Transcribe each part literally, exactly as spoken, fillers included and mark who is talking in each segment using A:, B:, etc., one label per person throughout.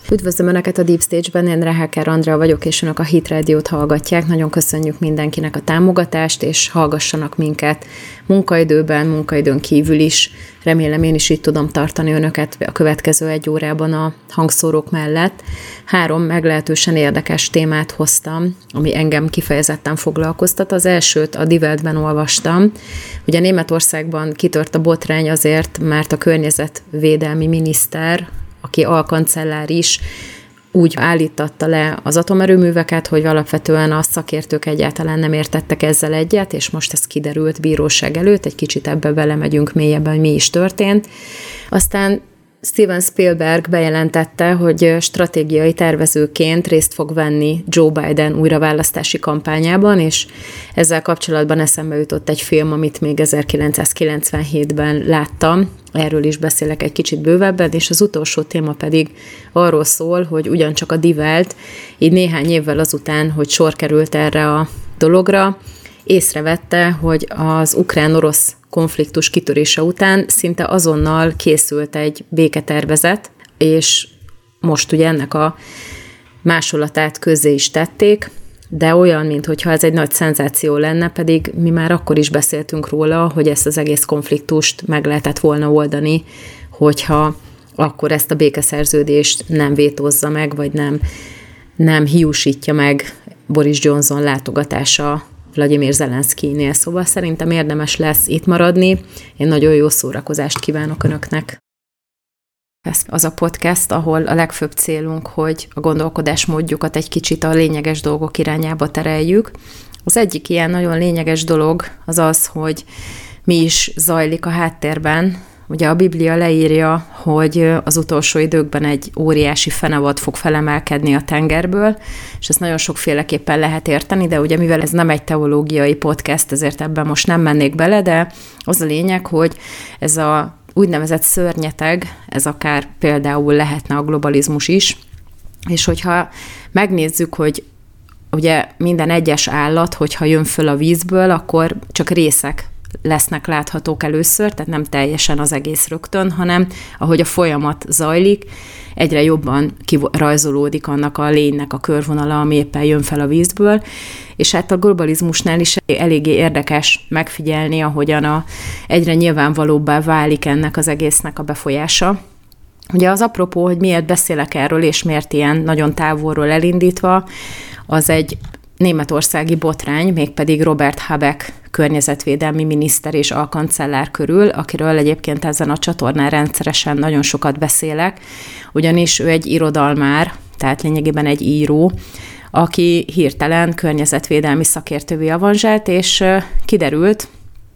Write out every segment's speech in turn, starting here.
A: Üdvözlöm Önöket a Deep Stage-ben, én Reháker Andrea vagyok, és Önök a Hit Rádiót hallgatják. Nagyon köszönjük mindenkinek a támogatást, és hallgassanak minket munkaidőben, munkaidőn kívül is. Remélem én is így tudom tartani Önöket a következő egy órában a hangszórók mellett. Három meglehetősen érdekes témát hoztam, ami engem kifejezetten foglalkoztat. Az elsőt a Die Weltben olvastam. Ugye Németországban kitört a botrány azért, mert a környezetvédelmi miniszter, aki alkancellár is, úgy állítatta le az atomerőműveket, hogy alapvetően a szakértők egyáltalán nem értettek ezzel egyet, és most ez kiderült bíróság előtt, egy kicsit ebbe belemegyünk mélyebben, hogy mi is történt. Aztán Steven Spielberg bejelentette, hogy stratégiai tervezőként részt fog venni Joe Biden újraválasztási kampányában, és ezzel kapcsolatban eszembe jutott egy film, amit még ezerkilencszázkilencvenhétben láttam. Erről is beszélek egy kicsit bővebben, és az utolsó téma pedig arról szól, hogy ugyancsak a Die Welt, így néhány évvel azután, hogy sor került erre a dologra, észrevette, hogy az ukrán-orosz konfliktus kitörése után szinte azonnal készült egy béketervezet, és most ugye ennek a másolatát közzé is tették, de olyan, mintha ez egy nagy szenzáció lenne, pedig mi már akkor is beszéltünk róla, hogy ezt az egész konfliktust meg lehetett volna oldani, hogyha akkor ezt a békeszerződést nem vétózza meg, vagy nem, nem hiúsítja meg Boris Johnson látogatása Vladimir Zelenszkijnél, szóval szerintem érdemes lesz itt maradni. Én nagyon jó szórakozást kívánok Önöknek. Ez az a podcast, ahol a legfőbb célunk, hogy a gondolkodásmódjukat egy kicsit a lényeges dolgok irányába tereljük. Az egyik ilyen nagyon lényeges dolog az az, hogy mi is zajlik a háttérben. Ugye a Biblia leírja, hogy az utolsó időkben egy óriási fenevad fog felemelkedni a tengerből, és ezt nagyon sokféleképpen lehet érteni, de ugye mivel ez nem egy teológiai podcast, ezért ebben most nem mennék bele, de az a lényeg, hogy ez a úgynevezett szörnyeteg, ez akár például lehetne a globalizmus is, és hogyha megnézzük, hogy ugye minden egyes állat, hogyha jön föl a vízből, akkor csak részek lesznek láthatók először, tehát nem teljesen az egész rögtön, hanem ahogy a folyamat zajlik, egyre jobban kirajzolódik annak a lénynek a körvonala, ami éppen jön fel a vízből, és hát a globalizmusnál is eléggé érdekes megfigyelni, ahogyan a, egyre nyilvánvalóbbá válik ennek az egésznek a befolyása. Ugye az apropó, hogy miért beszélek erről, és miért ilyen nagyon távolról elindítva, az egy németországi botrány, mégpedig Robert Habeck környezetvédelmi miniszter és alkancellár körül, akiről egyébként ezen a csatornán rendszeresen nagyon sokat beszélek, ugyanis ő egy irodalmár, tehát lényegében egy író, aki hirtelen környezetvédelmi szakértővé avanzsált, és kiderült,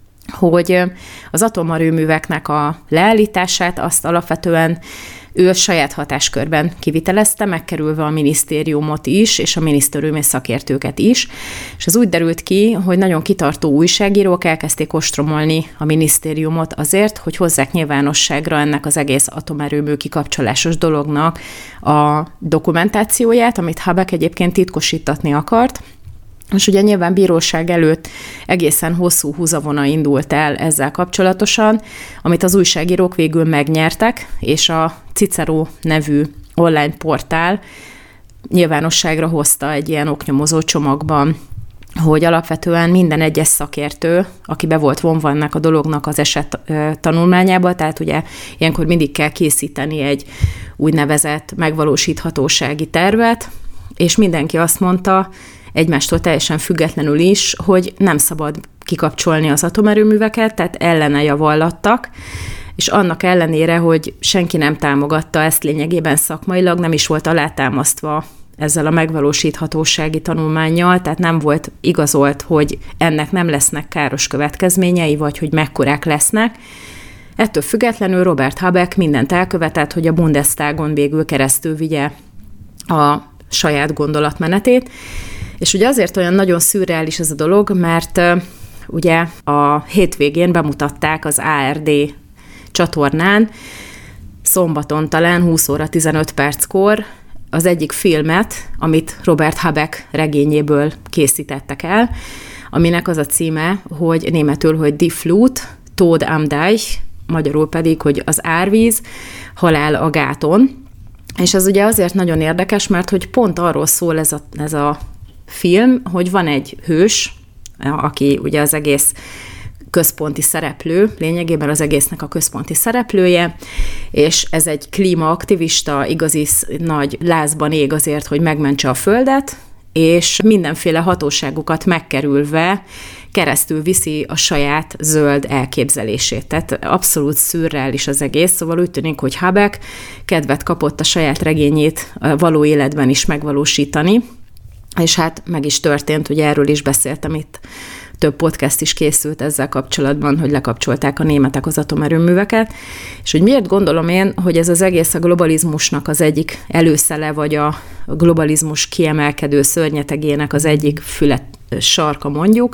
A: hogy az atomerőműveknek a leállítását azt alapvetően ő a saját hatáskörben kivitelezte, megkerülve a minisztériumot is, és a minisztériumi szakértőket is, és ez úgy derült ki, hogy nagyon kitartó újságírók elkezdték ostromolni a minisztériumot azért, hogy hozzák nyilvánosságra ennek az egész atomerőmű kikapcsolásos dolognak a dokumentációját, amit Habeck egyébként titkosítatni akart. És ugye nyilván bíróság előtt egészen hosszú húzavona indult el ezzel kapcsolatosan, amit az újságírók végül megnyertek, és a Cicero nevű online portál nyilvánosságra hozta egy ilyen oknyomozó csomagban, hogy alapvetően minden egyes szakértő, aki be volt vonva ennek a dolognak az eset tanulmányába, tehát ugye ilyenkor mindig kell készíteni egy úgynevezett megvalósíthatósági tervet, és mindenki azt mondta, egymástól teljesen függetlenül is, hogy nem szabad kikapcsolni az atomerőműveket, tehát ellene javallattak, és annak ellenére, hogy senki nem támogatta ezt lényegében szakmailag, nem is volt alátámasztva ezzel a megvalósíthatósági tanulmánnyal, tehát nem volt igazolt, hogy ennek nem lesznek káros következményei, vagy hogy mekkorák lesznek. Ettől függetlenül Robert Habeck mindent elkövetett, hogy a Bundestagon végül keresztül vigye a saját gondolatmenetét, és ugye azért olyan nagyon szürreális ez a dolog, mert uh, ugye a hétvégén bemutatták az á er dé csatornán, szombaton talán húsz óra tizenöt perckor az egyik filmet, amit Robert Habeck regényéből készítettek el, aminek az a címe, hogy németül, hogy Die Flut, Tod am Deich, magyarul pedig, hogy az árvíz, halál a gáton. És ez ugye azért nagyon érdekes, mert hogy pont arról szól ez a, ez a film, hogy van egy hős, aki ugye az egész központi szereplő, lényegében az egésznek a központi szereplője, és ez egy klímaaktivista, igazi nagy lázban ég azért, hogy megmentse a Földet, és mindenféle hatóságokat megkerülve keresztül viszi a saját zöld elképzelését. Tehát abszolút szürreális az egész, szóval úgy tűnik, hogy Habeck kedvet kapott a saját regényét való életben is megvalósítani, és hát meg is történt, ugye erről is beszéltem itt, több podcast is készült ezzel kapcsolatban, hogy lekapcsolták a németek az atomerőműveket, és hogy miért gondolom én, hogy ez az egész a globalizmusnak az egyik előszele, vagy a globalizmus kiemelkedő szörnyetegének az egyik fület sarka mondjuk,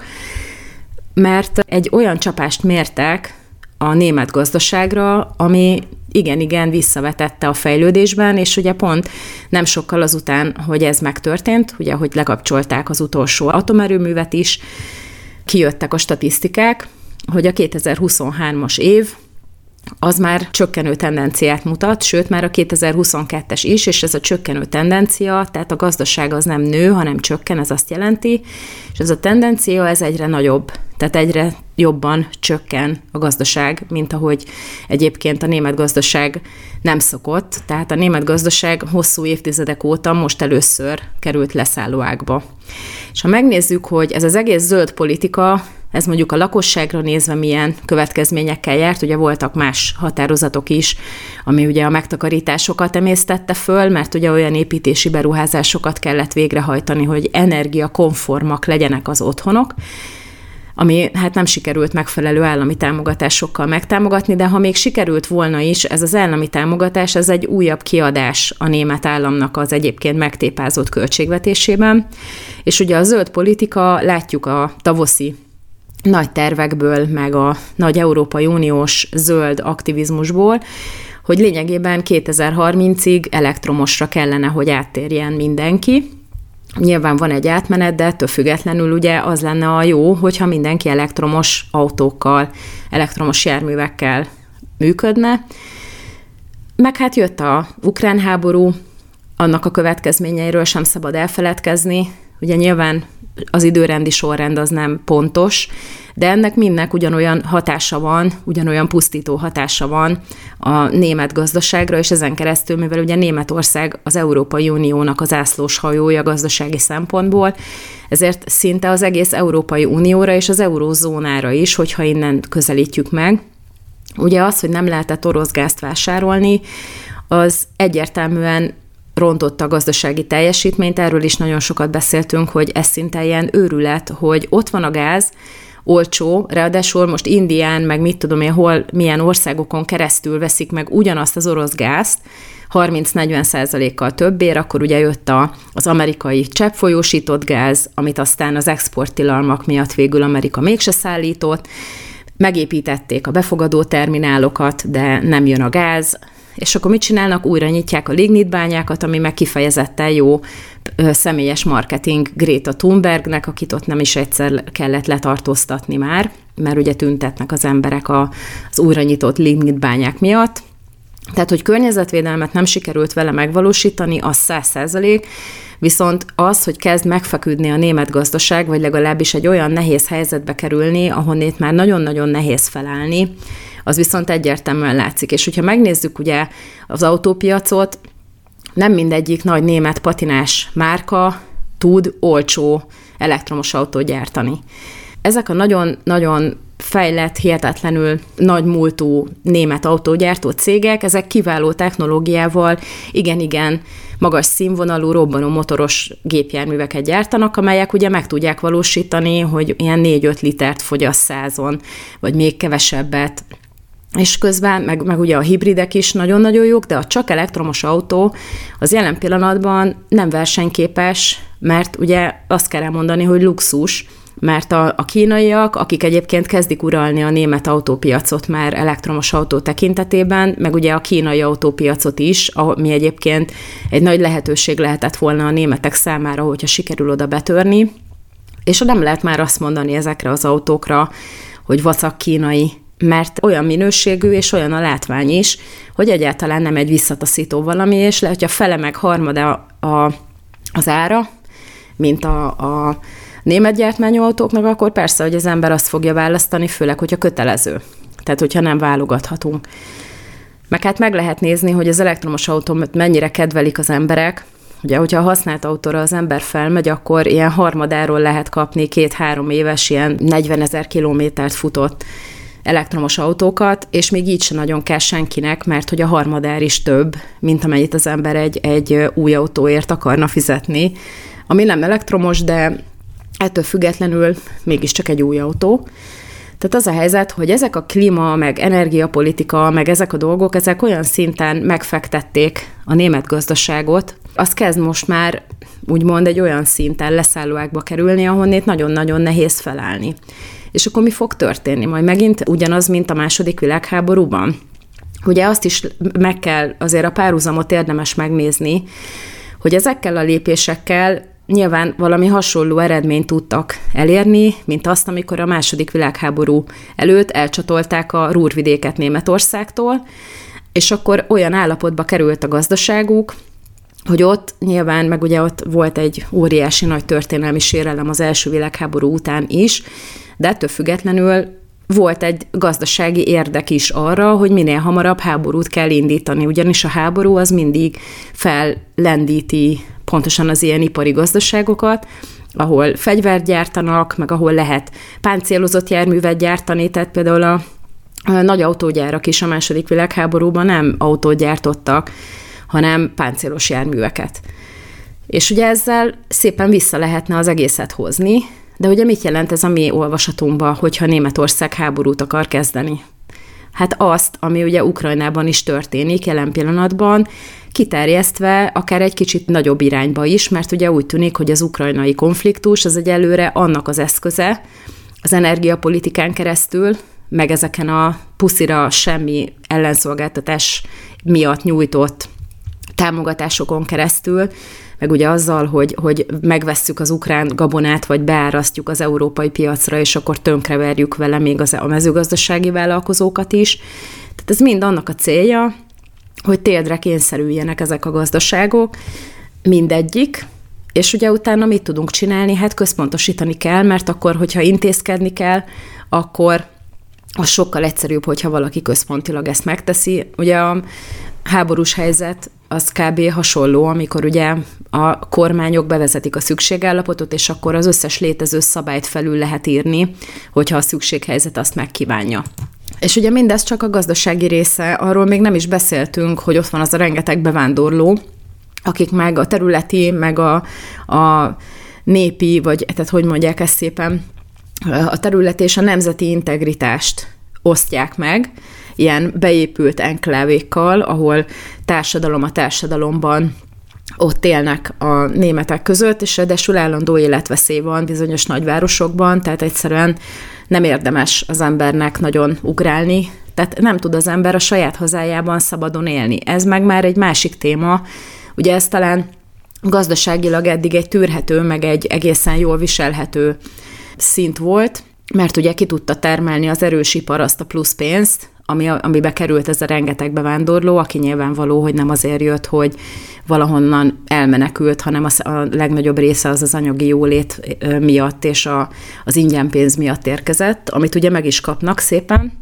A: mert egy olyan csapást mértek a német gazdaságra, ami igen-igen visszavetette a fejlődésben, és ugye pont nem sokkal azután, hogy ez megtörtént, ugye, hogy lekapcsolták az utolsó atomerőművet is, kijöttek a statisztikák, hogy a kétezer-huszonhármas év az már csökkenő tendenciát mutat, sőt már a kétezer-huszonkettes is, és ez a csökkenő tendencia, tehát a gazdaság az nem nő, hanem csökken, ez azt jelenti, és ez a tendencia, ez egyre nagyobb, tehát egyre jobban csökken a gazdaság, mint ahogy egyébként a német gazdaság nem szokott, tehát a német gazdaság hosszú évtizedek óta most először került leszállóágba. És ha megnézzük, hogy ez az egész zöld politika, ez mondjuk a lakosságra nézve milyen következményekkel járt, ugye voltak más határozatok is, ami ugye a megtakarításokat emésztette föl, mert ugye olyan építési beruházásokat kellett végrehajtani, hogy energiakonformak legyenek az otthonok, ami hát nem sikerült megfelelő állami támogatásokkal megtámogatni, de ha még sikerült volna is, ez az állami támogatás, ez egy újabb kiadás a német államnak az egyébként megtépázott költségvetésében, és ugye a zöld politika, látjuk a tavaszi nagy tervekből, meg a nagy Európai Uniós zöld aktivizmusból, hogy lényegében kétezer-harmincig elektromosra kellene, hogy áttérjen mindenki. Nyilván van egy átmenet, de ettől függetlenül ugye az lenne a jó, hogyha mindenki elektromos autókkal, elektromos járművekkel működne. Meg hát jött a ukrán háború, annak a következményeiről sem szabad elfeledkezni. Ugye nyilván az időrendi sorrend az nem pontos, de ennek mindnek ugyanolyan hatása van, ugyanolyan pusztító hatása van a német gazdaságra, és ezen keresztül, mivel ugye Németország az Európai Uniónak az zászlós hajója gazdasági szempontból, ezért szinte az egész Európai Unióra és az eurózónára is, hogyha innen közelítjük meg. Ugye az, hogy nem lehetett orosz gázt vásárolni, az egyértelműen rontotta a gazdasági teljesítményt, erről is nagyon sokat beszéltünk, hogy ez szinte ilyen őrület, hogy ott van a gáz, olcsó, ráadásul most Indián, meg mit tudom én, hol, milyen országokon keresztül veszik meg ugyanazt az orosz gázt, harminc-negyven százalékkal többért, akkor ugye jött a, az amerikai cseppfolyósított gáz, amit aztán az exporttilalmak miatt végül Amerika mégse szállított, megépítették a befogadó terminálokat, de nem jön a gáz, és akkor mit csinálnak? Újra nyitják a lignitbányákat, ami meg kifejezetten jó személyes marketing Greta Thunbergnek, akit ott nem is egyszer kellett letartóztatni már, mert ugye tüntetnek az emberek az újra nyitott lignitbányák miatt. Tehát, hogy környezetvédelmet nem sikerült vele megvalósítani, az száz százalék, viszont az, hogy kezd megfeküdni a német gazdaság, vagy legalábbis egy olyan nehéz helyzetbe kerülni, ahonnét már nagyon-nagyon nehéz felállni, az viszont egyértelműen látszik. És hogyha megnézzük ugye az autópiacot, nem mindegyik nagy német patinás márka tud olcsó elektromos autót gyártani. Ezek a nagyon-nagyon fejlett, hihetetlenül nagy múltú német autógyártó cégek, ezek kiváló technológiával, igen-igen magas színvonalú, robbanó motoros gépjárműveket gyártanak, amelyek ugye meg tudják valósítani, hogy ilyen négy-öt litert fogyaszt százon, vagy még kevesebbet. És közben, meg, meg ugye a hibridek is nagyon-nagyon jók, de a csak elektromos autó az jelen pillanatban nem versenyképes, mert ugye azt kell elmondani, hogy luxus, mert a, a kínaiak, akik egyébként kezdik uralni a német autópiacot már elektromos autó tekintetében, meg ugye a kínai autópiacot is, ami egyébként egy nagy lehetőség lehetett volna a németek számára, hogyha sikerül oda betörni, és nem lehet már azt mondani ezekre az autókra, hogy vacak kínai mert olyan minőségű és olyan a látvány is, hogy egyáltalán nem egy visszataszító valami, és lehet, hogy a fele meg harmada a, az ára, mint a, a német gyártmányú autóknak, akkor persze, hogy az ember azt fogja választani, főleg, hogyha kötelező. Tehát, hogyha nem válogathatunk. Meg hát meg lehet nézni, hogy az elektromos autót mennyire kedvelik az emberek. Ugye, hogyha a használt autóra az ember felmegy, akkor ilyen harmadáról lehet kapni két-három éves, ilyen negyvenezer kilométert futott elektromos autókat, és még így sem nagyon kell senkinek, mert hogy a harmadár is több, mint amennyit az ember egy, egy új autóért akarna fizetni, ami nem elektromos, de ettől függetlenül mégiscsak egy új autó. Tehát az a helyzet, hogy ezek a klíma, meg energiapolitika, meg ezek a dolgok, ezek olyan szinten megfektették a német gazdaságot, az kezd most már úgymond egy olyan szinten leszállóákba kerülni, ahonnét nagyon-nagyon nehéz felállni. És akkor mi fog történni? Majd megint ugyanaz, mint a második világháborúban. Ugye azt is meg kell, azért a párhuzamot érdemes megnézni, hogy ezekkel a lépésekkel nyilván valami hasonló eredményt tudtak elérni, mint azt, amikor a második világháború előtt elcsatolták a Ruhrvidéket Németországtól, és akkor olyan állapotba került a gazdaságuk, hogy ott nyilván, meg ugye ott volt egy óriási nagy történelmi sérelem az első világháború után is, de ettől függetlenül volt egy gazdasági érdek is arra, hogy minél hamarabb háborút kell indítani, ugyanis a háború az mindig fellendíti pontosan az ilyen ipari gazdaságokat, ahol fegyvert gyártanak, meg ahol lehet páncélozott járművet gyártani, tehát például a, a nagy autógyárak is a második világháborúban nem autót gyártottak, hanem páncélos járműveket. És ugye ezzel szépen vissza lehetne az egészet hozni, de ugye mit jelent ez a mi olvasatunkban, hogyha Németország háborút akar kezdeni? Hát azt, ami ugye Ukrajnában is történik jelen pillanatban, kiterjesztve akár egy kicsit nagyobb irányba is, mert ugye úgy tűnik, hogy az ukrajnai konfliktus az egyelőre annak az eszköze, az energiapolitikán keresztül, meg ezeken a puszira semmi ellenszolgáltatás miatt nyújtott támogatásokon keresztül, meg ugye azzal, hogy, hogy megvesszük az ukrán gabonát, vagy beárasztjuk az európai piacra, és akkor tönkreverjük vele még az, a mezőgazdasági vállalkozókat is. Tehát ez mind annak a célja, hogy térdre kényszerüljenek ezek a gazdaságok, mindegyik, és ugye utána mit tudunk csinálni? Hát központosítani kell, mert akkor, hogyha intézkedni kell, akkor az sokkal egyszerűbb, hogyha valaki központilag ezt megteszi. Ugye a háborús helyzet az kb. Hasonló, amikor ugye a kormányok bevezetik a szükségállapotot, és akkor az összes létező szabályt felül lehet írni, hogyha a szükséghelyzet azt megkívánja. És ugye mindez csak a gazdasági része, arról még nem is beszéltünk, hogy ott van az a rengeteg bevándorló, akik meg a területi, meg a, a népi, vagy tehát hogy mondják ezt szépen, a területi és a nemzeti integritást osztják meg, ilyen beépült enklávékkal, ahol társadalom a társadalomban ott élnek a németek között, és ráadásul állandó életveszély van bizonyos nagyvárosokban, tehát egyszerűen nem érdemes az embernek nagyon ugrálni, tehát nem tud az ember a saját hazájában szabadon élni. Ez meg már egy másik téma, ugye ez talán gazdaságilag eddig egy tűrhető, meg egy egészen jól viselhető szint volt, mert ugye ki tudta termelni az erős ipar azt a plusz pénzt, ami, amibe került ez a rengeteg bevándorló, aki nyilvánvaló, hogy nem azért jött, hogy valahonnan elmenekült, hanem az, a legnagyobb része az az anyagi jólét miatt és a, az ingyen pénz miatt érkezett, amit ugye meg is kapnak szépen.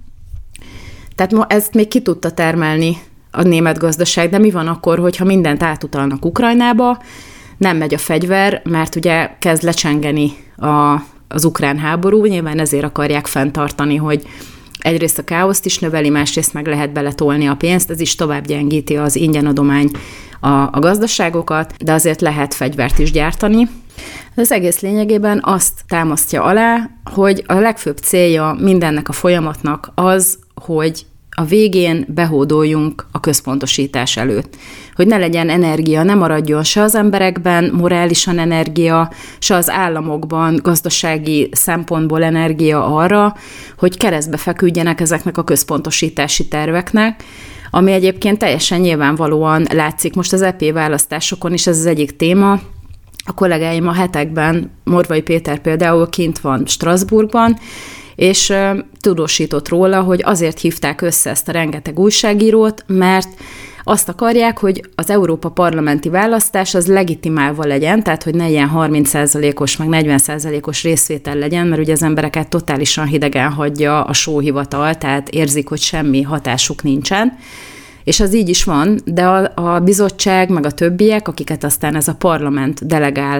A: Tehát ma ezt még ki tudta termelni a német gazdaság, de mi van akkor, hogyha mindent átutalnak Ukrajnába, nem megy a fegyver, mert ugye kezd lecsengeni a, az ukrán háború, nyilván ezért akarják fenntartani, hogy egyrészt a káoszt is növeli, másrészt meg lehet beletolni a pénzt, ez is tovább gyengíti az ingyenadomány a, a gazdaságokat, de azért lehet fegyvert is gyártani. Az egész lényegében azt támasztja alá, hogy a legfőbb célja mindennek a folyamatnak az, hogy a végén behódoljunk a központosítás előtt. Hogy ne legyen energia, ne maradjon se az emberekben morálisan energia, se az államokban gazdasági szempontból energia arra, hogy keresztbe feküdjenek ezeknek a központosítási terveknek, ami egyébként teljesen nyilvánvalóan látszik. Most az é pé választásokon is ez az egyik téma. A kollégáim a hetekben, Morvai Péter például kint van Strasbourgban, és uh, tudósított róla, hogy azért hívták össze ezt a rengeteg újságírót, mert azt akarják, hogy az Európa parlamenti választás az legitimálva legyen, tehát hogy ne ilyen harminc százalékos, meg negyven százalékos részvétel legyen, mert ugye az embereket totálisan hidegen hagyja a sóhivatal, tehát érzik, hogy semmi hatásuk nincsen. És az így is van, de a, a bizottság, meg a többiek, akiket aztán ez a parlament delegál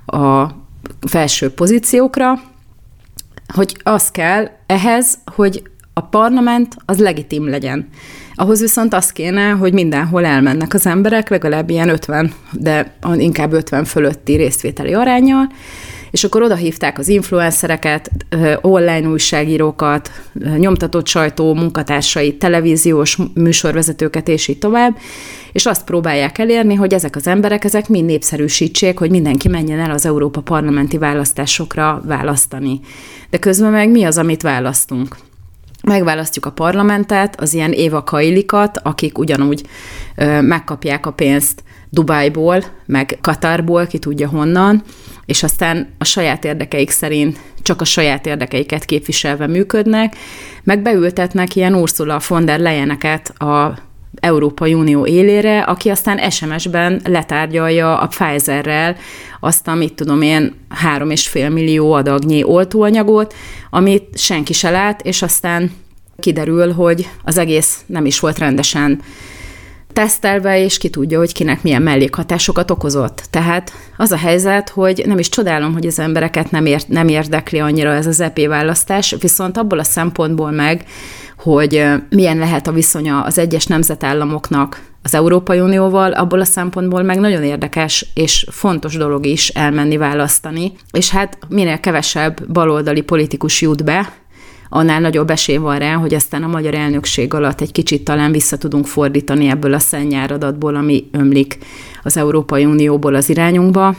A: a felső pozíciókra, hogy az kell ehhez, hogy a parlament az legitim legyen. Ahhoz viszont az kéne, hogy mindenhol elmennek az emberek, legalább ilyen ötven, de inkább ötven fölötti részvételi aránnyal, és akkor oda hívták az influencereket, online újságírókat, nyomtatott sajtó munkatársait, televíziós műsorvezetőket, és így tovább, és azt próbálják elérni, hogy ezek az emberek, ezek mind népszerűsítsék, hogy mindenki menjen el az Európa parlamenti választásokra választani. De közben meg mi az, amit választunk? Megválasztjuk a parlamentet, az ilyen Éva Kailikat, akik ugyanúgy ö, megkapják a pénzt Dubájból, meg Katarból, ki tudja honnan, és aztán a saját érdekeik szerint csak a saját érdekeiket képviselve működnek, meg beültetnek ilyen Ursula von der Leyeneket a Európai Unió élére, aki aztán es em es-ben letárgyalja a Pfizerrel azt a, mit tudom én, három és fél millió adagnyi oltóanyagot, amit senki se lát, és aztán kiderül, hogy az egész nem is volt rendesen tesztelve, és ki tudja, hogy kinek milyen mellékhatásokat okozott. Tehát az a helyzet, hogy nem is csodálom, hogy az embereket nem, ér, nem érdekli annyira ez az é pé választás, viszont abból a szempontból meg, hogy milyen lehet a viszonya az egyes nemzetállamoknak az Európai Unióval, abból a szempontból meg nagyon érdekes és fontos dolog is elmenni választani. És hát minél kevesebb baloldali politikus jut be, annál nagyobb esély van rá, hogy aztán a magyar elnökség alatt egy kicsit talán vissza tudunk fordítani ebből a szennyáradatból, ami ömlik az Európai Unióból az irányunkba,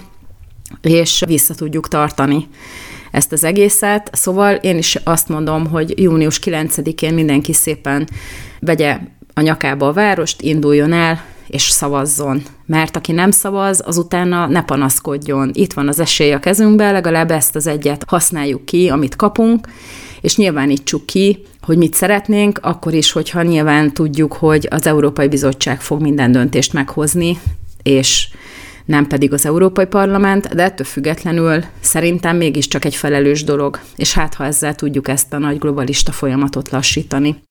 A: és vissza tudjuk tartani ezt az egészet. Szóval én is azt mondom, hogy június kilencedikén mindenki szépen vegye a nyakába a várost, induljon el, és szavazzon. Mert aki nem szavaz, az utána ne panaszkodjon. Itt van az esély a kezünkben, legalább ezt az egyet használjuk ki, amit kapunk, és nyilvánítsuk ki, hogy mit szeretnénk, akkor is, hogyha nyilván tudjuk, hogy az Európai Bizottság fog minden döntést meghozni, és nem pedig az Európai Parlament, de ettől függetlenül szerintem mégiscsak egy felelős dolog, és hát ha ezzel tudjuk ezt a nagy globalista folyamatot lassítani.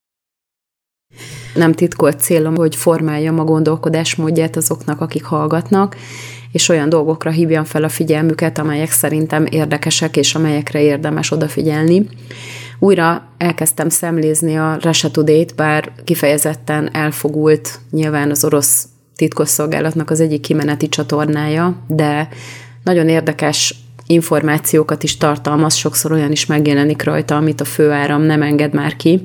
A: Nem titkolt célom, hogy formáljam a gondolkodásmódját azoknak, akik hallgatnak, és olyan dolgokra hívjam fel a figyelmüket, amelyek szerintem érdekesek, és amelyekre érdemes odafigyelni. Újra elkezdtem szemlézni a Russia Today-t, bár kifejezetten elfogult nyilván az orosz titkosszolgálatnak az egyik kimeneti csatornája, de nagyon érdekes információkat is tartalmaz, sokszor olyan is megjelenik rajta, amit a főáram nem enged már ki,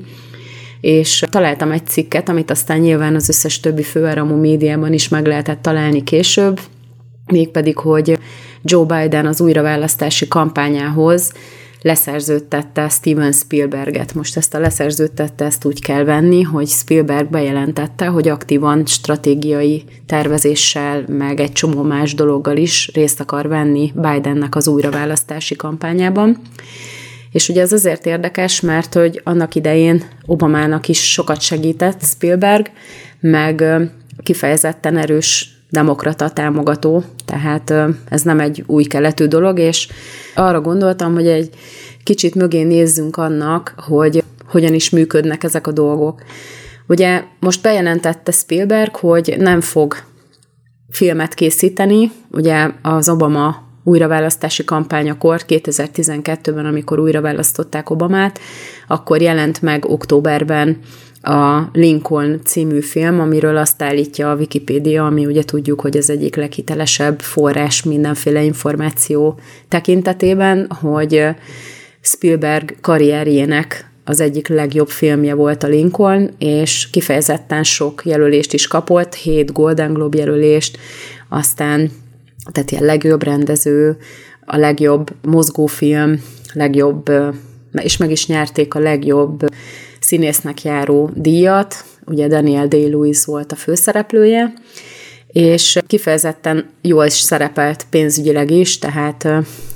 A: és találtam egy cikket, amit aztán nyilván az összes többi főáramú médiában is meg lehetett találni később, mégpedig, hogy Joe Biden az újraválasztási kampányához leszerződtette Steven Spielberget. Most ezt a leszerződtette, ezt úgy kell venni, hogy Spielberg bejelentette, hogy aktívan stratégiai tervezéssel, meg egy csomó más dologgal is részt akar venni Bidennek az újraválasztási kampányában. És ugye ez azért érdekes, mert hogy annak idején Obamának is sokat segített Spielberg, meg kifejezetten erős demokrata támogató, tehát ez nem egy új keletű dolog, és arra gondoltam, hogy egy kicsit mögé nézzünk annak, hogy hogyan is működnek ezek a dolgok. Ugye most bejelentette Spielberg, hogy nem fog filmet készíteni, ugye az Obama újraválasztási kampányakor, kétezer-tizenkettőben, amikor újraválasztották Obamát, akkor jelent meg októberben a Lincoln című film, amiről azt állítja a Wikipédia, ami ugye tudjuk, hogy az egyik leghitelesebb forrás mindenféle információ tekintetében, hogy Spielberg karrierjének az egyik legjobb filmje volt a Lincoln, és kifejezetten sok jelölést is kapott, hét Golden Globe jelölést, aztán tehát ilyen legjobb rendező, a legjobb mozgófilm, legjobb, és meg is nyerték a legjobb színésznek járó díjat, ugye Daniel Day-Lewis volt a főszereplője, és kifejezetten jól szerepelt pénzügyileg is, tehát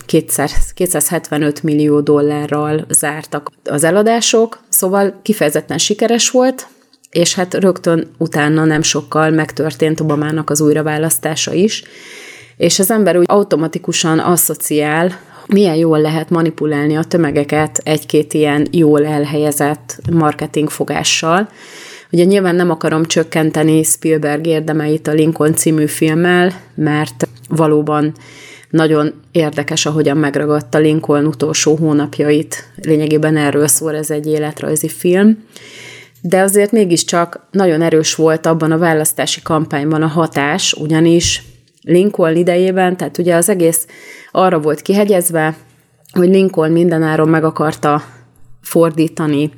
A: kétszázhetvenöt millió dollárral zártak az eladások, szóval kifejezetten sikeres volt, és hát rögtön utána nem sokkal megtörtént Obamának az újraválasztása is, és az ember úgy automatikusan asszociál, milyen jól lehet manipulálni a tömegeket egy-két ilyen jól elhelyezett marketingfogással. Ugye nyilván nem akarom csökkenteni Spielberg érdemeit a Lincoln című filmmel, mert valóban nagyon érdekes, ahogyan megragadta Lincoln utolsó hónapjait. Lényegében erről szól ez egy életrajzi film. De azért mégiscsak nagyon erős volt abban a választási kampányban a hatás, ugyanis Lincoln idejében, tehát ugye az egész arra volt kihegyezve, hogy Lincoln mindenáron meg akarta fordítani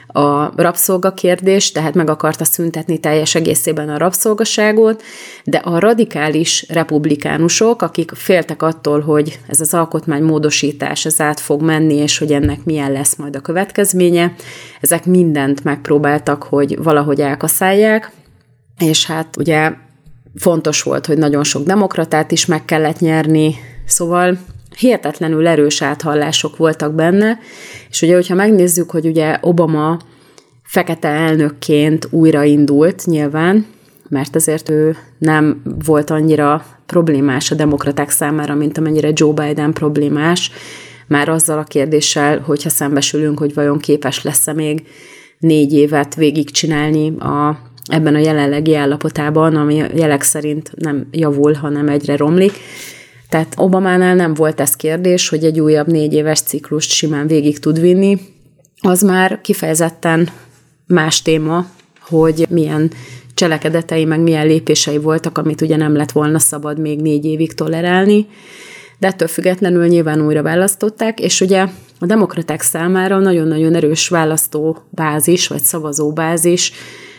A: a rabszolgakérdést, tehát meg akarta szüntetni teljes egészében a rabszolgaságot, de a radikális republikánusok, akik féltek attól, hogy ez az alkotmánymódosítás ez át fog menni, és hogy ennek milyen lesz majd a következménye, ezek mindent megpróbáltak, hogy valahogy elkaszálják, és hát ugye fontos volt, hogy nagyon sok demokratát is meg kellett nyerni, szóval hihetetlenül erős áthallások voltak benne, és ugye, hogyha megnézzük, hogy ugye Obama fekete elnökként újraindult nyilván, mert azért ő nem volt annyira problémás a demokraták számára, mint amennyire Joe Biden problémás, már azzal a kérdéssel, hogyha szembesülünk, hogy vajon képes lesz-e még négy évet végigcsinálni a, ebben a jelenlegi állapotában, ami jelek szerint nem javul, hanem egyre romlik. Tehát Obamánál nem volt ez kérdés, hogy egy újabb négy éves ciklust simán végig tud vinni. Az már kifejezetten más téma, hogy milyen cselekedetei, meg milyen lépései voltak, amit ugye nem lett volna szabad még négy évig tolerálni. De ettől függetlenül nyilván újra választották, és ugye a demokraták számára nagyon-nagyon erős választóbázis, vagy szavazóbázis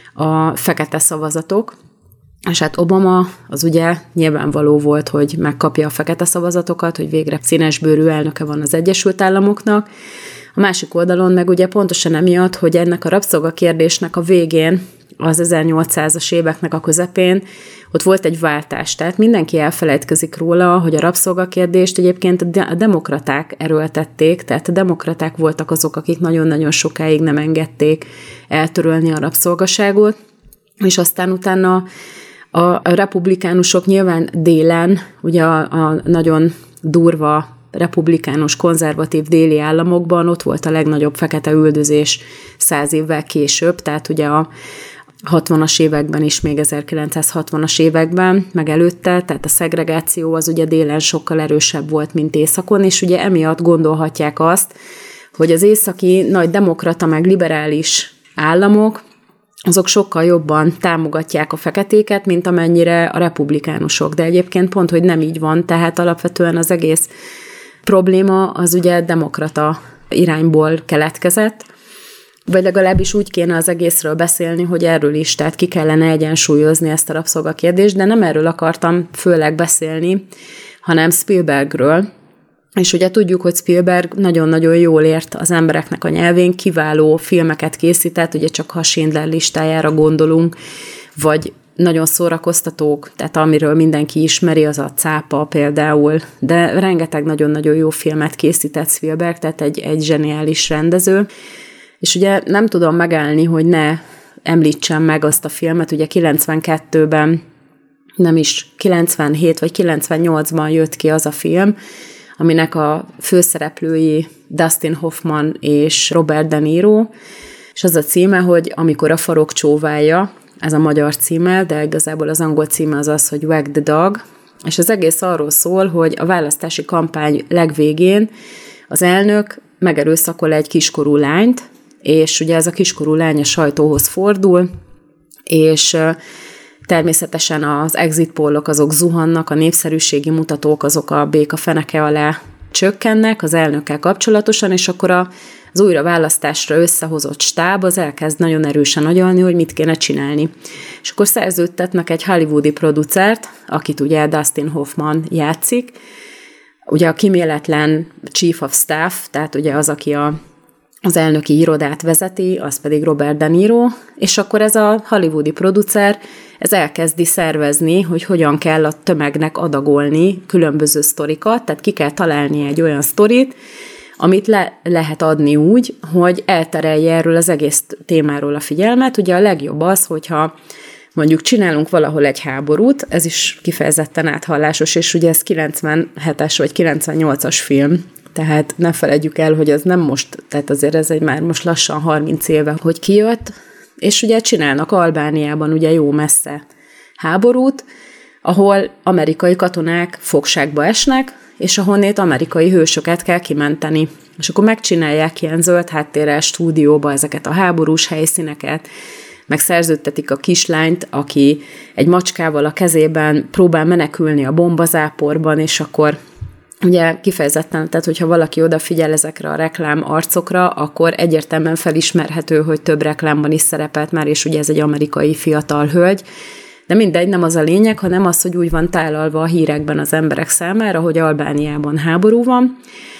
A: a fekete szavazatok, és hát Obama az ugye nyilvánvaló volt, hogy megkapja a fekete szavazatokat, hogy végre színesbőrű elnöke van az Egyesült Államoknak. A másik oldalon meg ugye pontosan emiatt, hogy ennek a rabszolgakérdésnek a végén, az ezernyolcszázas éveknek a közepén, ott volt egy váltás. Tehát mindenki elfelejtkezik róla, hogy a rabszolgakérdést egyébként a demokraták erőltették, tehát a demokraták voltak azok, akik nagyon-nagyon sokáig nem engedték eltörölni a rabszolgaságot, és aztán utána a republikánusok nyilván délen, ugye a, a nagyon durva republikánus, konzervatív déli államokban ott volt a legnagyobb fekete üldözés száz évvel később, tehát ugye a hatvanas években is, még ezerkilencszázhatvanas években, meg előtte, tehát a szegregáció az ugye délen sokkal erősebb volt, mint északon, és ugye emiatt gondolhatják azt, hogy az északi nagy demokrata, meg liberális államok, azok sokkal jobban támogatják a feketéket, mint amennyire a republikánusok. De egyébként pont, hogy nem így van, tehát alapvetően az egész probléma az ugye demokrata irányból keletkezett, vagy legalábbis úgy kéne az egészről beszélni, hogy erről is, tehát ki kellene egyensúlyozni ezt a rabszolgakérdést, de nem erről akartam főleg beszélni, hanem Spielbergről. És ugye tudjuk, hogy Spielberg nagyon-nagyon jól ért az embereknek a nyelvén, kiváló filmeket készített, ugye csak ha a Schindler listájára gondolunk, vagy nagyon szórakoztatók, tehát amiről mindenki ismeri, az a Cápa például, de rengeteg nagyon-nagyon jó filmet készített Spielberg, tehát egy, egy zseniális rendező. És ugye nem tudom megállni, hogy ne említsem meg azt a filmet, ugye kilencvenkettőben, nem is kilencvenhét vagy kilencvennyolcban jött ki az a film, aminek a főszereplői Dustin Hoffman és Robert De Niro, és az a címe, hogy Amikor a farok csóválja, ez a magyar címe, de igazából az angol címe az az, hogy Wag the Dog, és az egész arról szól, hogy a választási kampány legvégén az elnök megerőszakol egy kiskorú lányt, és ugye ez a kiskorú lány a sajtóhoz fordul, és természetesen az exit pollok azok zuhannak, a népszerűségi mutatók azok a béka feneke alá csökkennek az elnökkel kapcsolatosan, és akkor az újraválasztásra összehozott stáb az elkezd nagyon erősen agyalni, hogy mit kéne csinálni. És akkor szerződtetnek egy hollywoodi producert, akit ugye Dustin Hoffman játszik, ugye a kíméletlen chief of staff, tehát ugye az, aki a az elnöki irodát vezeti, az pedig Robert De Niro, és akkor ez a hollywoodi producer, ez elkezdi szervezni, hogy hogyan kell a tömegnek adagolni különböző sztorikat, tehát ki kell találni egy olyan sztorit, amit le lehet adni úgy, hogy elterelje erről az egész témáról a figyelmet. Ugye a legjobb az, hogyha mondjuk csinálunk valahol egy háborút, ez is kifejezetten áthallásos, és ugye ez kilencvenhetes vagy kilencvennyolcas film, tehát ne feledjük el, hogy az nem most, tehát azért ez egy már most lassan harminc éve, hogy kijött, és ugye csinálnak Albániában ugye jó messze háborút, ahol amerikai katonák fogságba esnek, és ahonnét amerikai hősöket kell kimenteni. És akkor megcsinálják ilyen zöld háttérrel stúdióba ezeket a háborús helyszíneket, meg szerződtetik a kislányt, aki egy macskával a kezében próbál menekülni a bombazáporban, és akkor ugye kifejezetten, tehát hogyha valaki odafigyel ezekre a reklám arcokra, akkor egyértelműen felismerhető, hogy több reklámban is szerepelt már, és ugye ez egy amerikai fiatal hölgy. De mindegy, nem az a lényeg, hanem az, hogy úgy van tálalva a hírekben az emberek számára, hogy Albániában háború van,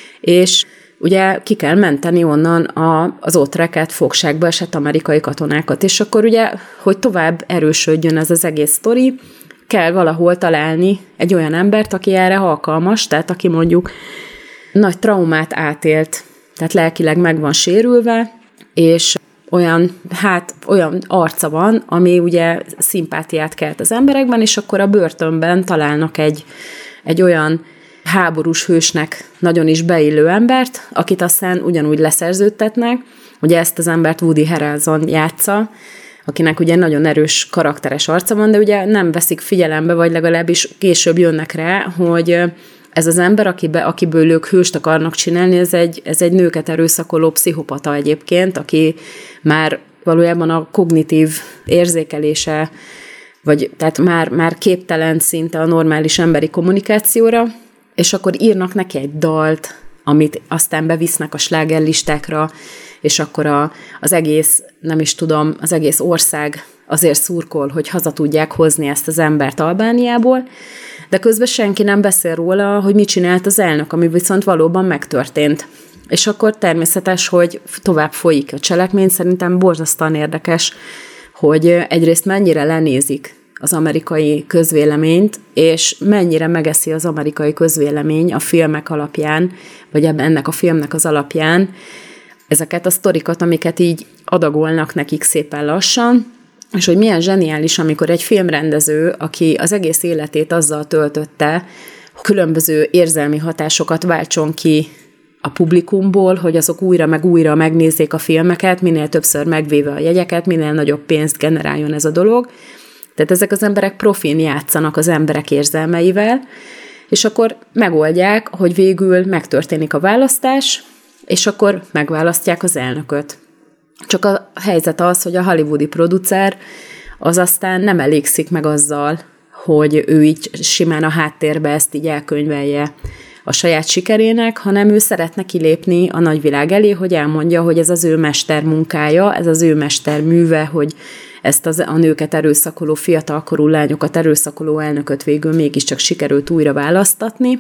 A: és ugye ki kell menteni onnan a, az ott rekett fogságba esett amerikai katonákat. És akkor ugye, hogy tovább erősödjön ez az egész sztori, kell valahol találni egy olyan embert, aki erre alkalmas, tehát aki mondjuk nagy traumát átélt, tehát lelkileg meg van sérülve, és olyan, hát olyan arca van, ami ugye szimpátiát kelt az emberekben, és akkor a börtönben találnak egy, egy olyan háborús hősnek nagyon is beillő embert, akit aztán ugyanúgy leszerződtetnek. Ugye ezt az embert Woody Harrelson játsza, akinek ugye nagyon erős karakteres arca van, de ugye nem veszik figyelembe, vagy legalábbis később jönnek rá, hogy ez az ember, akibe, akiből ők hőst akarnak csinálni, ez egy, ez egy nőket erőszakoló pszichopata egyébként, aki már valójában a kognitív érzékelése, vagy tehát már, már képtelen szinte a normális emberi kommunikációra, és akkor írnak neki egy dalt, amit aztán bevisznek a slágerlistákra, és akkor a, az egész, nem is tudom, az egész ország azért szurkol, hogy haza tudják hozni ezt az embert Albániából, de közben senki nem beszél róla, hogy mit csinált az elnök, ami viszont valóban megtörtént. És akkor természetes, hogy tovább folyik a cselekmény, szerintem borzasztóan érdekes, hogy egyrészt mennyire lenézik az amerikai közvéleményt, és mennyire megeszi az amerikai közvélemény a filmek alapján, vagy ennek a filmnek az alapján ezeket a sztorikat, amiket így adagolnak nekik szépen lassan, és hogy milyen zseniális, amikor egy filmrendező, aki az egész életét azzal töltötte, különböző érzelmi hatásokat váltson ki a publikumból, hogy azok újra meg újra megnézzék a filmeket, minél többször megvéve a jegyeket, minél nagyobb pénzt generáljon ez a dolog. Tehát ezek az emberek profin játszanak az emberek érzelmeivel, és akkor megoldják, hogy végül megtörténik a választás, és akkor megválasztják az elnököt. Csak a helyzet az, hogy a hollywoodi producer az aztán nem elégszik meg azzal, hogy ő így simán a háttérbe ezt így elkönyvelje a saját sikerének, hanem ő szeretne kilépni a nagyvilág elé, hogy elmondja, hogy ez az ő mester munkája, ez az ő mester műve, hogy ezt az, a nőket erőszakoló, fiatalkorú lányokat erőszakoló elnököt végül mégiscsak sikerült újra választatni,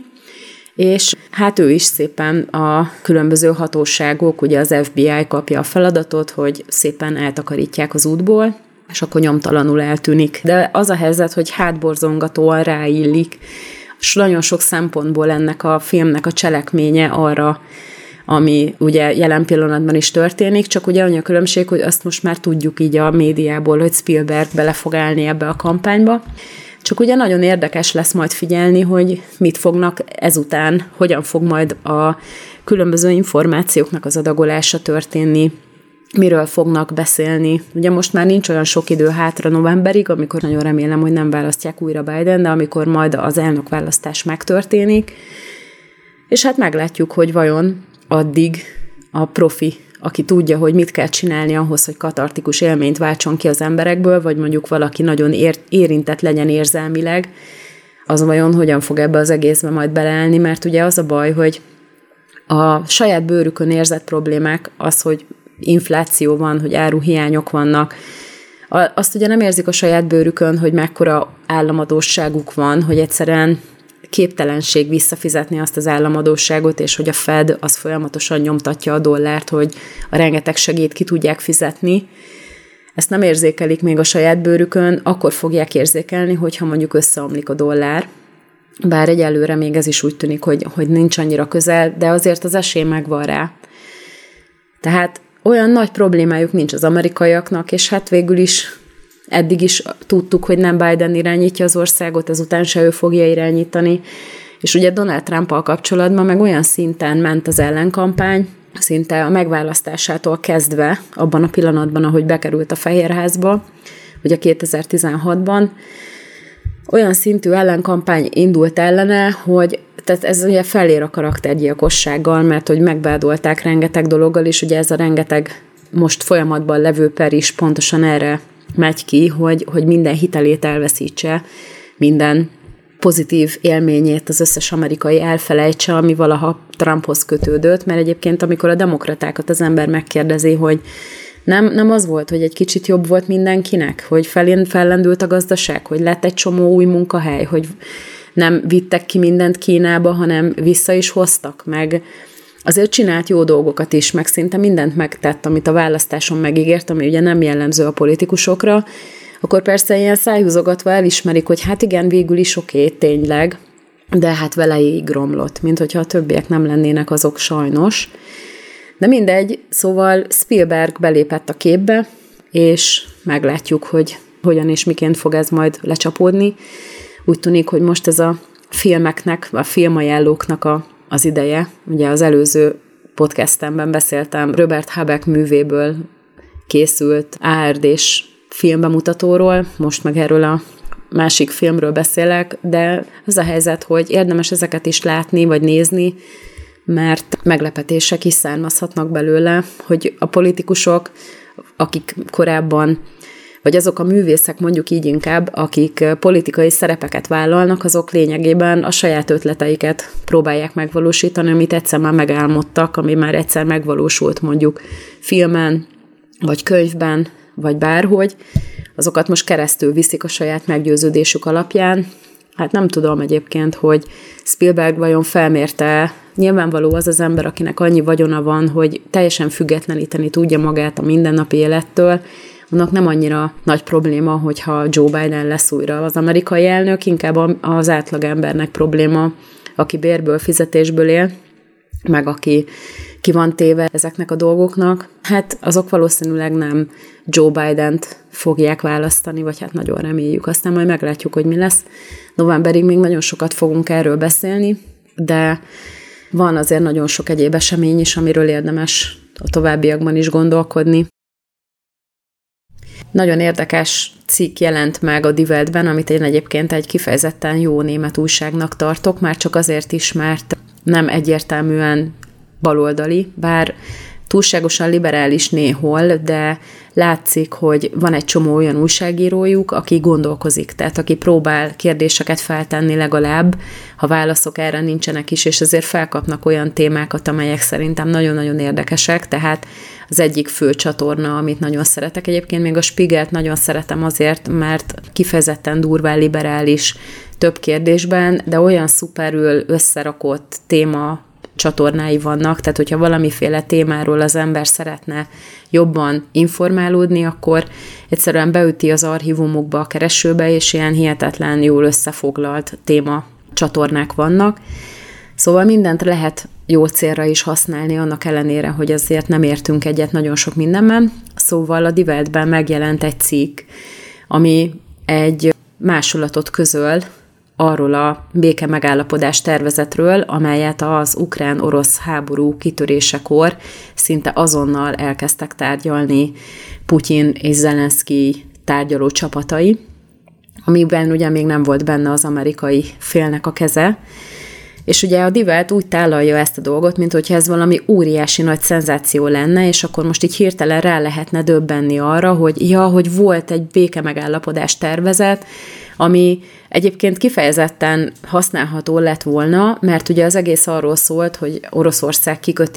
A: és hát ő is szépen a különböző hatóságok, ugye az ef bé i kapja a feladatot, hogy szépen eltakarítják az útból, és akkor nyomtalanul eltűnik. De az a helyzet, hogy hátborzongatóan ráillik, és nagyon sok szempontból ennek a filmnek a cselekménye arra, ami ugye jelen pillanatban is történik, csak ugye annyi a különbség, hogy azt most már tudjuk így a médiából, hogy Spielberg bele fog állni ebbe a kampányba. Csak ugye nagyon érdekes lesz majd figyelni, hogy mit fognak ezután, hogyan fog majd a különböző információknak az adagolása történni, miről fognak beszélni. Ugye most már nincs olyan sok idő hátra novemberig, amikor nagyon remélem, hogy nem választják újra Biden, de amikor majd az elnökválasztás megtörténik, és hát meglátjuk, hogy vajon addig a profi, aki tudja, hogy mit kell csinálni ahhoz, hogy katartikus élményt váltson ki az emberekből, vagy mondjuk valaki nagyon ér- érintett legyen érzelmileg, az vajon hogyan fog ebbe az egészbe majd beleállni, mert ugye az a baj, hogy a saját bőrükön érzett problémák, az, hogy infláció van, hogy áruhiányok vannak, azt ugye nem érzik a saját bőrükön, hogy mekkora államadósságuk van, hogy egyszerűen képtelenség visszafizetni azt az államadósságot, és hogy a Fed az folyamatosan nyomtatja a dollárt, hogy a rengeteg segélyt ki tudják fizetni. Ezt nem érzékelik még a saját bőrükön, akkor fogják érzékelni, hogyha mondjuk összeomlik a dollár. Bár egyelőre még ez is úgy tűnik, hogy, hogy nincs annyira közel, de azért az esély megvan rá. Tehát olyan nagy problémájuk nincs az amerikaiaknak, és hát végül is eddig is tudtuk, hogy nem Biden irányítja az országot, ezután se ő fogja irányítani. És ugye Donald Trumpal kapcsolatban meg olyan szinten ment az ellenkampány, szinte a megválasztásától kezdve, abban a pillanatban, ahogy bekerült a Fehérházba, ugye kétezer-tizenhatban, olyan szintű ellenkampány indult ellene, hogy tehát ez ugye felér a karaktergyilkossággal, mert hogy megbádolták rengeteg dologgal, és ugye ez a rengeteg most folyamatban levő per is pontosan erre megy ki, hogy, hogy minden hitelét elveszítse, minden pozitív élményét az összes amerikai elfelejtse, ami valaha Trumphoz kötődött, mert egyébként amikor a demokratákat az ember megkérdezi, hogy nem, nem az volt, hogy egy kicsit jobb volt mindenkinek, hogy felén fellendült a gazdaság, hogy lett egy csomó új munkahely, hogy nem vittek ki mindent Kínába, hanem vissza is hoztak, meg azért csinált jó dolgokat is, meg szinte mindent megtett, amit a választáson megígért, ami ugye nem jellemző a politikusokra, akkor persze ilyen szájhúzogatva elismerik, hogy hát igen, végül is oké, tényleg, de hát vele így romlott, mint hogyha a többiek nem lennének azok sajnos. De mindegy, szóval Spielberg belépett a képbe, és meglátjuk, hogy hogyan és miként fog ez majd lecsapódni. Úgy tűnik, hogy most ez a filmeknek, a filmajánlóknak a, az ideje. Ugye az előző podcastemben beszéltem Robert Habeck művéből készült á er dés filmbemutatóról, most meg erről a másik filmről beszélek, de az a helyzet, hogy érdemes ezeket is látni, vagy nézni, mert meglepetések is származhatnak belőle, hogy a politikusok, akik korábban, vagy azok a művészek mondjuk így inkább, akik politikai szerepeket vállalnak, azok lényegében a saját ötleteiket próbálják megvalósítani, amit egyszer már megálmodtak, ami már egyszer megvalósult mondjuk filmen, vagy könyvben, vagy bárhogy, azokat most keresztül viszik a saját meggyőződésük alapján. Hát nem tudom egyébként, hogy Spielberg vajon felmérte, nyilvánvaló az az ember, akinek annyi vagyona van, hogy teljesen függetleníteni tudja magát a mindennapi élettől, annak nem annyira nagy probléma, hogyha Joe Biden lesz újra az amerikai elnök, inkább az átlagembernek probléma, aki bérből, fizetésből él, meg aki ki van téve ezeknek a dolgoknak, hát azok valószínűleg nem Joe Bident fogják választani, vagy hát nagyon reméljük. Aztán majd meglátjuk, hogy mi lesz. Novemberig még nagyon sokat fogunk erről beszélni, de van azért nagyon sok egyéb esemény is, amiről érdemes a továbbiakban is gondolkodni. Nagyon érdekes cikk jelent meg a Die Weltben, amit én egyébként egy kifejezetten jó német újságnak tartok, már csak azért is, mert nem egyértelműen baloldali, bár túlságosan liberális néhol, de látszik, hogy van egy csomó olyan újságírójuk, aki gondolkozik, tehát aki próbál kérdéseket feltenni legalább, ha válaszok erre nincsenek is, és azért felkapnak olyan témákat, amelyek szerintem nagyon-nagyon érdekesek, tehát az egyik fő csatorna, amit nagyon szeretek. Egyébként még a Spiegelt nagyon szeretem azért, mert kifejezetten durván liberális több kérdésben, de olyan szuperül összerakott téma csatornái vannak, tehát hogyha valamiféle témáról az ember szeretne jobban informálódni, akkor egyszerűen beüti az archívumokba, a keresőbe, és ilyen hihetetlen jól összefoglalt téma csatornák vannak. Szóval mindent lehet jó célra is használni, annak ellenére, hogy azért nem értünk egyet nagyon sok mindenben. Szóval a Die Weltben megjelent egy cikk, ami egy másolatot közöl arról a béke megállapodás tervezetről, amelyet az ukrán-orosz háború kitörésekor szinte azonnal elkezdtek tárgyalni Putyin és Zelenszky tárgyaló csapatai, amiben ugye még nem volt benne az amerikai félnek a keze. És ugye a Die Welt úgy tálalja ezt a dolgot, mint hogyha ez valami óriási nagy szenzáció lenne, és akkor most így hirtelen rá lehetne döbbenni arra, hogy ja, hogy volt egy béke megállapodás tervezet, ami egyébként kifejezetten használható lett volna, mert ugye az egész arról szólt, hogy Oroszország kiköti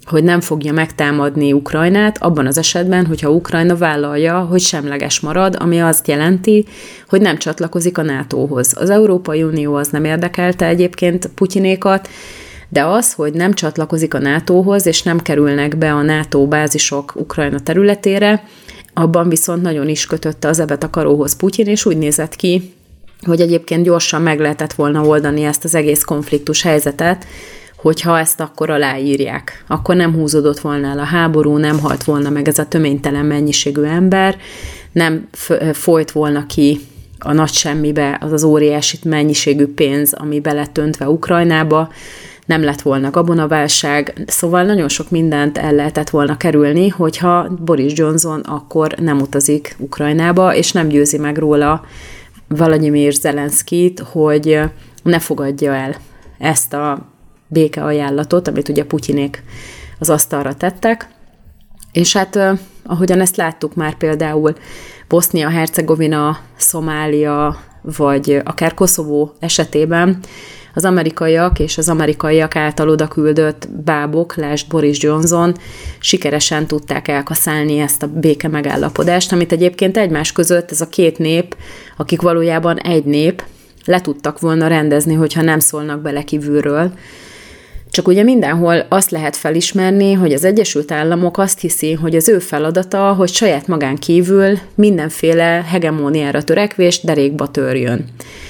A: hogy nem fogja megtámadni Ukrajnát abban az esetben, hogyha Ukrajna vállalja, hogy semleges marad, ami azt jelenti, hogy nem csatlakozik a nátóhoz. Az Európai Unió az nem érdekelte egyébként Putyinékat, de az, hogy nem csatlakozik a nátóhoz, és nem kerülnek be a NATO bázisok Ukrajna területére, abban viszont nagyon is kötötte az ebet a karóhoz Putyin, és úgy nézett ki, hogy egyébként gyorsan meg lehetett volna oldani ezt az egész konfliktus helyzetet, hogyha ezt akkor aláírják. Akkor nem húzódott volna el a háború, nem halt volna meg ez a töménytelen mennyiségű ember, nem folyt volna ki a nagy semmibe az az óriási mennyiségű pénz, ami be lett öntve Ukrajnába, nem lett volna gabonaválság, szóval nagyon sok mindent el lehetett volna kerülni, hogyha Boris Johnson akkor nem utazik Ukrajnába, és nem győzi meg róla Volodymyr Zelenszkijt, hogy ne fogadja el ezt a békeajánlatot, amit ugye Putyinék az asztalra tettek. És hát ahogyan ezt láttuk már például Bosznia-Hercegovina, Szomália, vagy akár Koszovó esetében, az amerikaiak és az amerikaiak által oda küldött bábok, lásd Boris Johnson, sikeresen tudták elkaszálni ezt a béke megállapodást, amit egyébként egymás között ez a két nép, akik valójában egy nép, le tudtak volna rendezni, hogyha nem szólnak bele kívülről. Csak ugye mindenhol azt lehet felismerni, hogy az Egyesült Államok azt hiszi, hogy az ő feladata, hogy saját magán kívül mindenféle hegemóniára törekvés derékba törjön.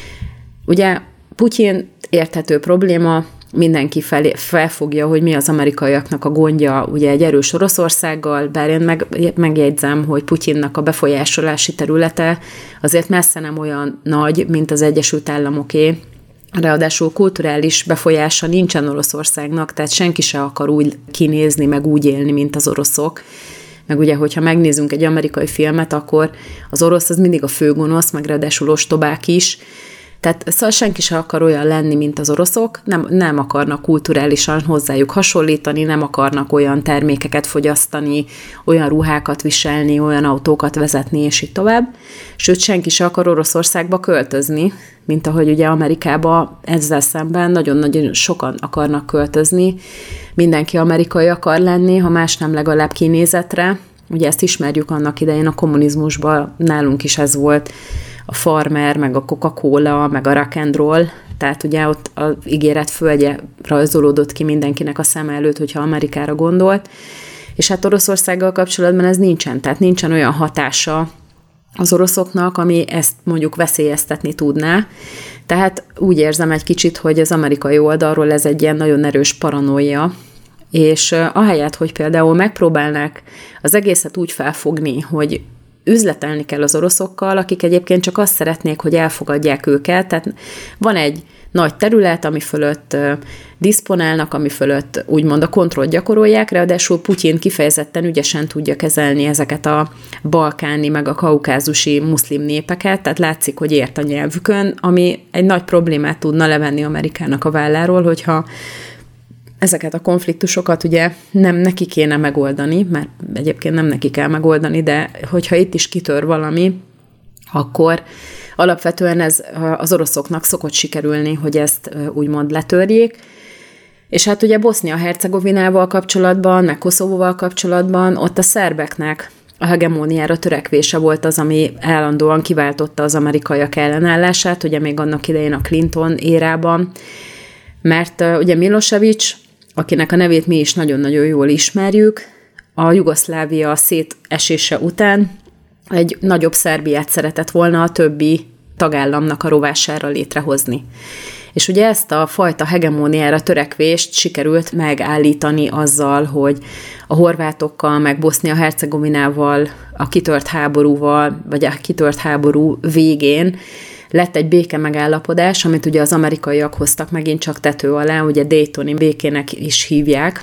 A: Ugye Putyin érthető probléma, mindenki felé, felfogja, hogy mi az amerikaiaknak a gondja ugye egy erős Oroszországgal, bár én meg, megjegyzem, hogy Putyinnak a befolyásolási területe azért messze nem olyan nagy, mint az Egyesült Államoké. Ráadásul kulturális befolyása nincsen Oroszországnak, tehát senki se akar úgy kinézni, meg úgy élni, mint az oroszok. Meg ugye, hogyha megnézzünk egy amerikai filmet, akkor az orosz az mindig a főgonosz, meg ráadásul ostobák is. Tehát szóval senki se akar olyan lenni, mint az oroszok, nem, nem akarnak kulturálisan hozzájuk hasonlítani, nem akarnak olyan termékeket fogyasztani, olyan ruhákat viselni, olyan autókat vezetni, és így tovább. Sőt, senki se akar Oroszországba költözni, mint ahogy ugye Amerikába ezzel szemben nagyon-nagyon sokan akarnak költözni. Mindenki amerikai akar lenni, ha más nem legalább kinézetre. Ugye ezt ismerjük annak idején a kommunizmusban, nálunk is ez volt, a Farmer, meg a Coca-Cola, meg a Rock and Roll, tehát ugye ott az ígéret földje rajzolódott ki mindenkinek a szem előtt, hogyha Amerikára gondolt, és hát Oroszországgal kapcsolatban ez nincsen, tehát nincsen olyan hatása az oroszoknak, ami ezt mondjuk veszélyeztetni tudná. Tehát úgy érzem egy kicsit, hogy az amerikai oldalról ez egy ilyen nagyon erős paranoia, és ahelyett, hogy például megpróbálnák az egészet úgy felfogni, hogy üzletelni kell az oroszokkal, akik egyébként csak azt szeretnék, hogy elfogadják őket. Tehát van egy nagy terület, ami fölött diszponálnak, ami fölött úgymond a kontrollt gyakorolják, ráadásul Putyin kifejezetten ügyesen tudja kezelni ezeket a balkáni, meg a kaukázusi muszlim népeket, tehát látszik, hogy ért a nyelvükön, ami egy nagy problémát tudna levenni Amerikának a válláról, hogyha ezeket a konfliktusokat ugye nem neki kéne megoldani, mert egyébként nem neki kell megoldani, de hogyha itt is kitör valami, akkor alapvetően ez az oroszoknak szokott sikerülni, hogy ezt úgymond letörjék. És hát ugye Bosznia-Hercegovinával kapcsolatban, meg Koszovóval kapcsolatban ott a szerbeknek a hegemóniára törekvése volt az, ami állandóan kiváltotta az amerikaiak ellenállását, ugye még annak idején a Clinton érában, mert uh, ugye Milosevic, akinek a nevét mi is nagyon-nagyon jól ismerjük, a Jugoszlávia szétesése után egy nagyobb Szerbiát szeretett volna a többi tagállamnak a rovására létrehozni. És ugye ezt a fajta hegemóniára törekvést sikerült megállítani azzal, hogy a horvátokkal, meg Bosznia-Hercegovinával, a kitört háborúval, vagy a kitört háború végén lett egy béke megállapodás, amit ugye az amerikaiak hoztak megint csak tető alá, ugye Daytoni békének is hívják,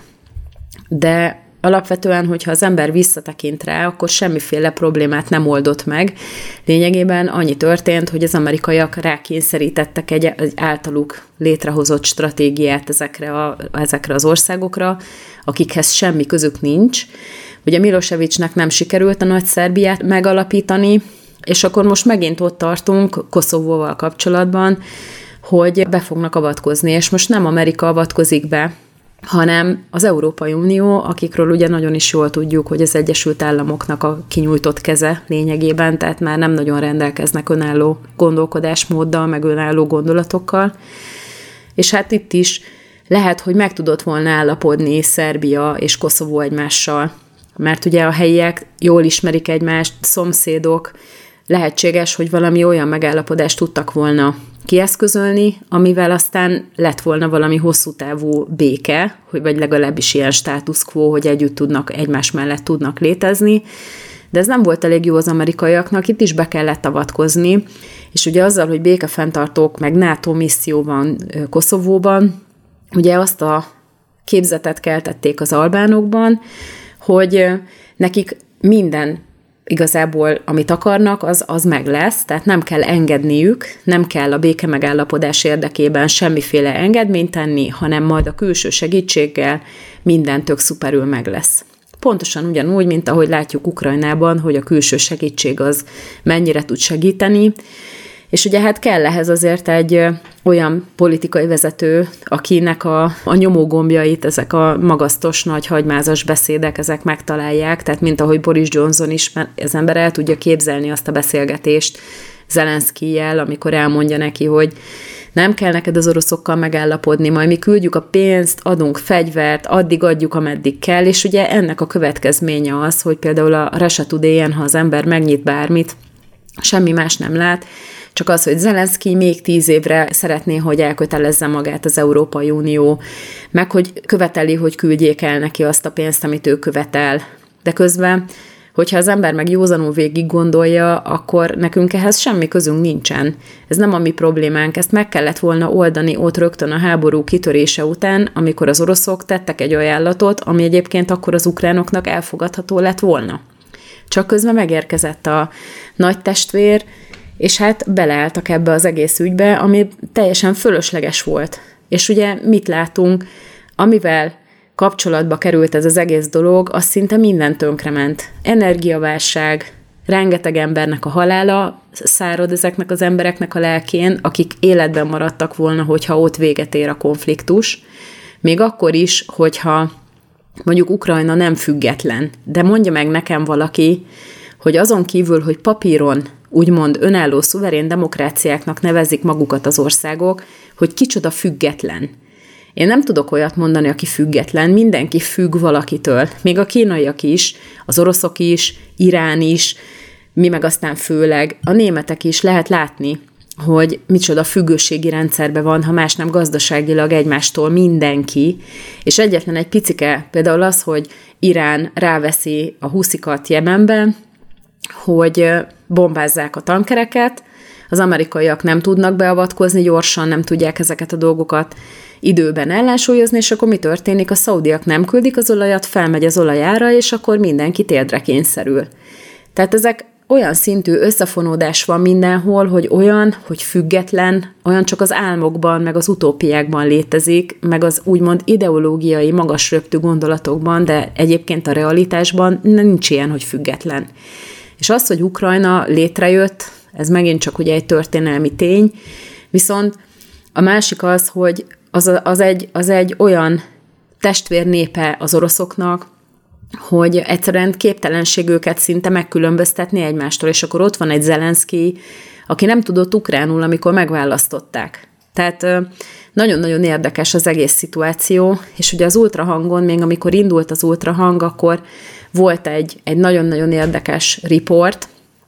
A: de alapvetően, hogyha az ember visszatekint rá, akkor semmiféle problémát nem oldott meg. Lényegében annyi történt, hogy az amerikaiak rákényszerítettek egy, egy általuk létrehozott stratégiát ezekre, a, ezekre az országokra, akikhez semmi közük nincs. Ugye Milosevicnek nem sikerült a Nagy Szerbiát megalapítani, és akkor most megint ott tartunk Koszovóval kapcsolatban, hogy be fognak avatkozni, és most nem Amerika avatkozik be, hanem az Európai Unió, akikről ugye nagyon is jól tudjuk, hogy az Egyesült Államoknak a kinyújtott keze lényegében, tehát már nem nagyon rendelkeznek önálló gondolkodásmóddal, meg önálló gondolatokkal. És hát itt is lehet, hogy meg tudott volna állapodni Szerbia és Koszovó egymással, mert ugye a helyiek jól ismerik egymást, szomszédok, lehetséges, hogy valami olyan megállapodást tudtak volna kieszközölni, amivel aztán lett volna valami hosszú távú béke, vagy legalábbis ilyen status quo, hogy együtt tudnak, egymás mellett tudnak létezni, de ez nem volt elég jó az amerikaiaknak, itt is be kellett avatkozni, és ugye azzal, hogy békefenntartók meg NATO misszió van Koszovóban, ugye azt a képzetet keltették az albánokban, hogy nekik minden igazából, amit akarnak, az, az meg lesz, tehát nem kell engedniük, nem kell a béke megállapodás érdekében semmiféle engedményt tenni, hanem majd a külső segítséggel minden tök szuperül meg lesz. Pontosan ugyanúgy, mint ahogy látjuk Ukrajnában, hogy a külső segítség az mennyire tud segíteni, és ugye hát kell ehhez azért egy olyan politikai vezető, akinek a, a nyomógombjait, ezek a magasztos, nagy hagymázas beszédek, ezek megtalálják, tehát mint ahogy Boris Johnson is, az ember el tudja képzelni azt a beszélgetést Zelenszkijjel, amikor elmondja neki, hogy nem kell neked az oroszokkal megállapodni, majd mi küldjük a pénzt, adunk fegyvert, addig adjuk, ameddig kell, és ugye ennek a következménye az, hogy például a Russia Today-en, ha az ember megnyit bármit, semmi más nem lát, csak az, hogy Zelenszkij még tíz évre szeretné, hogy elkötelezze magát az Európai Unió, meg hogy követeli, hogy küldjék el neki azt a pénzt, amit ő követel. De közben, hogyha az ember meg józanul végig gondolja, akkor nekünk ehhez semmi közünk nincsen. Ez nem a mi problémánk, ezt meg kellett volna oldani ott rögtön a háború kitörése után, amikor az oroszok tettek egy ajánlatot, ami egyébként akkor az ukránoknak elfogadható lett volna. Csak közben megérkezett a nagy testvér, és hát beleálltak ebbe az egész ügybe, ami teljesen fölösleges volt. És ugye mit látunk, amivel kapcsolatba került ez az egész dolog, az szinte minden tönkrement. Energiaválság, rengeteg embernek a halála szárad ezeknek az embereknek a lelkén, akik életben maradtak volna, hogyha ott véget ér a konfliktus. Még akkor is, hogyha mondjuk Ukrajna nem független. De mondja meg nekem valaki, hogy azon kívül, hogy papíron úgymond önálló, szuverén demokráciáknak nevezik magukat az országok, hogy kicsoda független. Én nem tudok olyat mondani, aki független, mindenki függ valakitől. Még a kínaiak is, az oroszok is, Irán is, mi meg aztán főleg a németek is lehet látni, hogy micsoda függőségi rendszerben van, ha más nem gazdaságilag egymástól mindenki, és egyetlen egy picike, például az, hogy Irán ráveszi a huszikat Jemenbe, hogy bombázzák a tankereket, az amerikaiak nem tudnak beavatkozni gyorsan, nem tudják ezeket a dolgokat időben ellensúlyozni, és akkor mi történik? A szaudiak nem küldik az olajat, felmegy az olajára, és akkor mindenki térdre kényszerül. Tehát ezek olyan szintű összefonódás van mindenhol, hogy olyan, hogy független, olyan csak az álmokban, meg az utópiákban létezik, meg az úgymond ideológiai, magas röptű gondolatokban, de egyébként a realitásban nincs ilyen, hogy független. És az, hogy Ukrajna létrejött, ez megint csak ugye egy történelmi tény, viszont a másik az, hogy az, az, egy, az egy olyan testvérnépe az oroszoknak, hogy egyszerűen képtelenség őket szinte megkülönböztetni egymástól, és akkor ott van egy Zelenszkij, aki nem tudott ukránul, amikor megválasztották. Tehát nagyon-nagyon érdekes az egész szituáció, és ugye az ultrahangon, még amikor indult az ultrahang, akkor volt egy, egy nagyon-nagyon érdekes riport.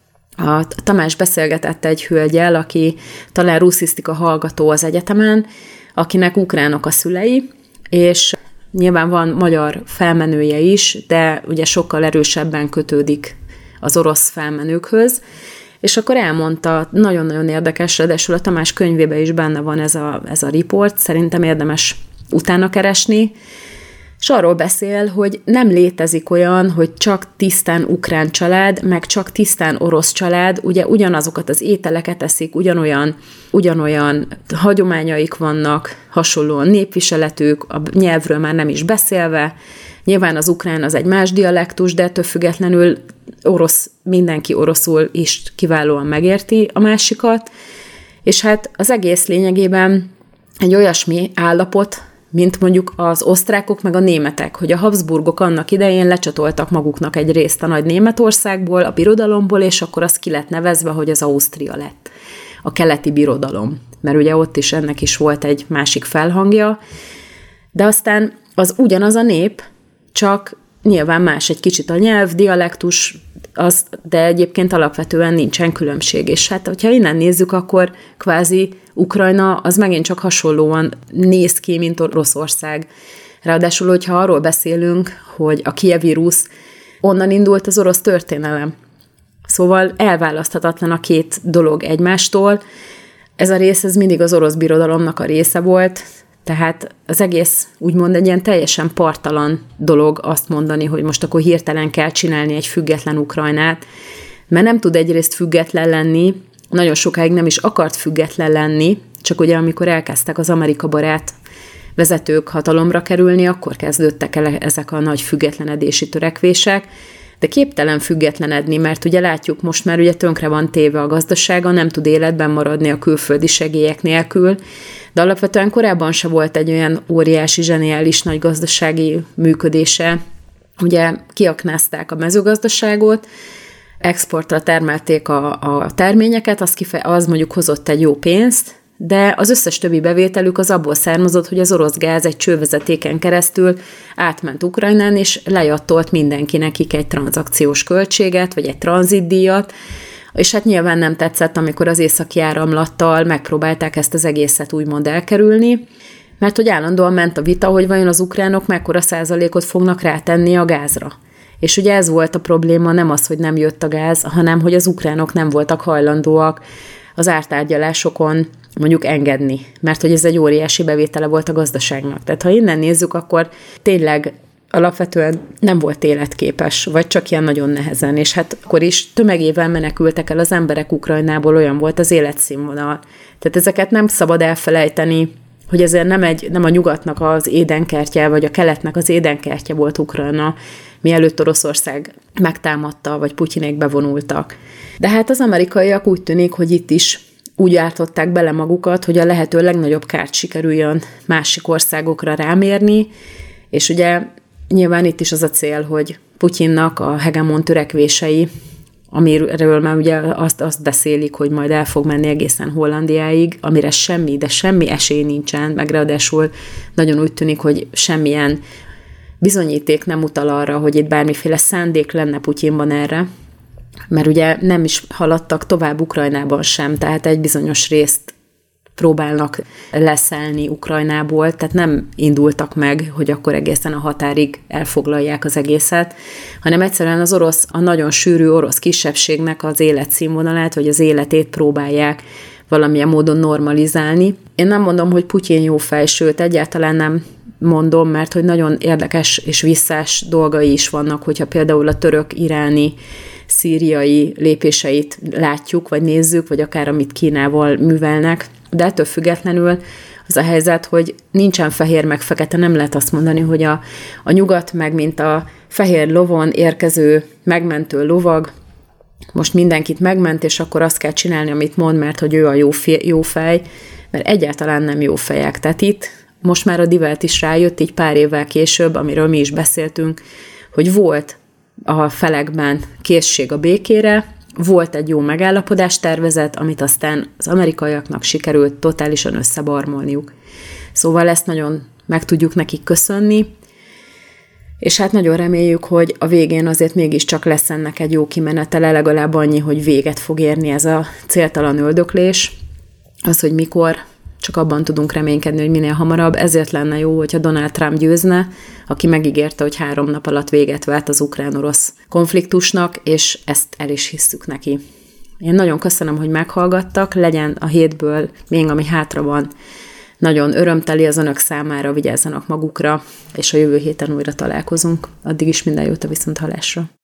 A: A Tamás beszélgetett egy hölgyel, aki talán russzisztika hallgató az egyetemen, akinek ukránok a szülei, és nyilván van magyar felmenője is, de ugye sokkal erősebben kötődik az orosz felmenőkhöz, és akkor elmondta, nagyon-nagyon érdekes, ráadásul a Tamás könyvében is benne van ez a, ez a riport, szerintem érdemes utána keresni, és arról beszél, hogy nem létezik olyan, hogy csak tisztán ukrán család, meg csak tisztán orosz család, ugye ugyanazokat az ételeket eszik, ugyanolyan, ugyanolyan hagyományaik vannak, hasonlóan népviseletük, a nyelvről már nem is beszélve. Nyilván az ukrán az egy más dialektus, de ettől függetlenül orosz, mindenki oroszul is kiválóan megérti a másikat, és hát az egész lényegében egy olyasmi állapot, mint mondjuk az osztrákok meg a németek, hogy a Habsburgok annak idején lecsatoltak maguknak egy részt a nagy Németországból, a birodalomból, és akkor az ki lett nevezve, hogy az Ausztria lett. A keleti birodalom. Mert ugye ott is ennek is volt egy másik felhangja, de aztán az ugyanaz a nép, csak nyilván más egy kicsit a nyelv, dialektus, az, de egyébként alapvetően nincsen különbség. És hát, hogyha innen nézzük, akkor kvázi Ukrajna az megint csak hasonlóan néz ki, mint Oroszország. Ráadásul, hogyha arról beszélünk, hogy a Kijevi Rusz, onnan indult az orosz történelem. Szóval elválaszthatatlan a két dolog egymástól. Ez a rész, ez mindig az orosz birodalomnak a része volt, tehát az egész úgymond egy ilyen teljesen parttalan dolog azt mondani, hogy most akkor hirtelen kell csinálni egy független Ukrajnát, mert nem tud egyrészt független lenni, nagyon sokáig nem is akart független lenni, csak ugye amikor elkezdtek az Amerika barát vezetők hatalomra kerülni, akkor kezdődtek el ezek a nagy függetlenedési törekvések, de képtelen függetlenedni, mert ugye látjuk most már ugye tönkre van téve a gazdasága, nem tud életben maradni a külföldi segélyek nélkül, de alapvetően korábban se volt egy olyan óriási, zseniális nagy gazdasági működése. Ugye kiaknázták a mezőgazdaságot, exportra termelték a, a terményeket, az, kife- az mondjuk hozott egy jó pénzt, de az összes többi bevételük az abból származott, hogy az orosz gáz egy csővezetéken keresztül átment Ukrajnán, és lejattolt mindenki nekik egy tranzakciós költséget, vagy egy tranzitdíjat, és hát nyilván nem tetszett, amikor az északi áramlattal megpróbálták ezt az egészet úgymond elkerülni, mert hogy állandóan ment a vita, hogy vajon az ukránok mekkora százalékot fognak rátenni a gázra. És ugye ez volt a probléma, nem az, hogy nem jött a gáz, hanem hogy az ukránok nem voltak hajlandóak az ártárgyalásokon mondjuk engedni, mert hogy ez egy óriási bevétele volt a gazdaságnak. Tehát ha innen nézzük, akkor tényleg alapvetően nem volt életképes, vagy csak ilyen nagyon nehezen, és hát akkor is tömegével menekültek el az emberek Ukrajnából, olyan volt az életszínvonal. Tehát ezeket nem szabad elfelejteni, hogy ezért nem, egy, nem a nyugatnak az édenkertje, vagy a keletnek az édenkertje volt Ukrajna, mielőtt Oroszország megtámadta, vagy Putyinék bevonultak. De hát az amerikaiak úgy tűnik, hogy itt is úgy ártották bele magukat, hogy a lehető legnagyobb kárt sikerüljön másik országokra rámérni, és ugye nyilván itt is az a cél, hogy Putyinnak a hegemon törekvései, amiről már ugye azt, azt beszélik, hogy majd el fog menni egészen Hollandiáig, amire semmi, de semmi esély nincsen, meg ráadásul nagyon úgy tűnik, hogy semmilyen bizonyíték nem utal arra, hogy itt bármiféle szándék lenne Putyinban erre, mert ugye nem is haladtak tovább Ukrajnában sem, tehát egy bizonyos részt próbálnak leszelni Ukrajnából, tehát nem indultak meg, hogy akkor egészen a határig elfoglalják az egészet, hanem egyszerűen az orosz, a nagyon sűrű orosz kisebbségnek az életszínvonalát, vagy az életét próbálják valamilyen módon normalizálni. Én nem mondom, hogy Putyin jó fej, sőt, egyáltalán nem mondom, mert hogy nagyon érdekes és visszás dolgai is vannak, hogyha például a török-iráni, szíriai lépéseit látjuk, vagy nézzük, vagy akár amit Kínával művelnek, de ettől függetlenül az a helyzet, hogy nincsen fehér meg fekete, nem lehet azt mondani, hogy a, a nyugat meg, mint a fehér lovon érkező, megmentő lovag, most mindenkit megment, és akkor azt kell csinálni, amit mond, mert hogy ő a jó, fej, jó fej, mert egyáltalán nem jó fejek. Tehát itt most már a Die Welt is rájött, így pár évvel később, amiről mi is beszéltünk, hogy volt a felekben készség a békére, volt egy jó megállapodás tervezet, amit aztán az amerikaiaknak sikerült totálisan összebarmolniuk. Szóval ezt nagyon meg tudjuk nekik köszönni, és hát nagyon reméljük, hogy a végén azért mégiscsak lesz ennek egy jó kimenetele, legalább annyi, hogy véget fog érni ez a céltalan öldöklés. Az, hogy mikor, csak abban tudunk reménykedni, hogy minél hamarabb. Ezért lenne jó, hogyha Donald Trump győzne, aki megígérte, hogy három nap alatt véget vet az ukrán-orosz konfliktusnak, és ezt el is hisszük neki. Én nagyon köszönöm, hogy meghallgattak, legyen a hétből még ami hátra van, nagyon örömteli az önök számára, vigyázzanak magukra, és a jövő héten újra találkozunk. Addig is minden jót a viszonthallásra.